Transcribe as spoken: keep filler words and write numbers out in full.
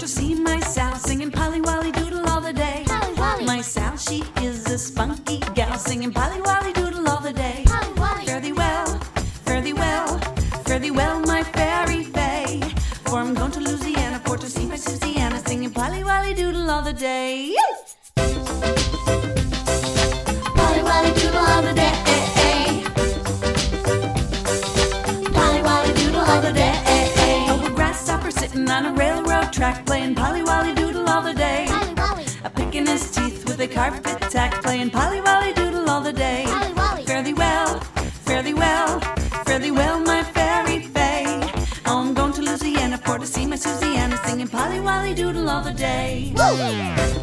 to see my Sal singing Polly Wolly Doodle all the day. Polly Wolly. My Sal, she is a spunky gal singing Polly Wolly Doodle all the day. Polly Wolly. Fare thee well, fare thee well, fare thee well, my fairy fay. For I'm going to Louisiana for to see my Susiana singing Polly Wolly Doodle all the day. Polly Wolly Doodle all the day. Polly Wolly Doodle all the day. Oh, a grasshopper sitting on a railroad track playing Polly Wolly Doodle all the day. Polly Wolly. A picking his teeth with a carpet tack playing Polly Wolly Doodle all the day. Polly Wolly. Fare thee well, fare thee well, fare thee well, my fairy fay. Oh, I'm going to Louisiana for to see my Susiana singing Polly Wolly Doodle all the day. Woo!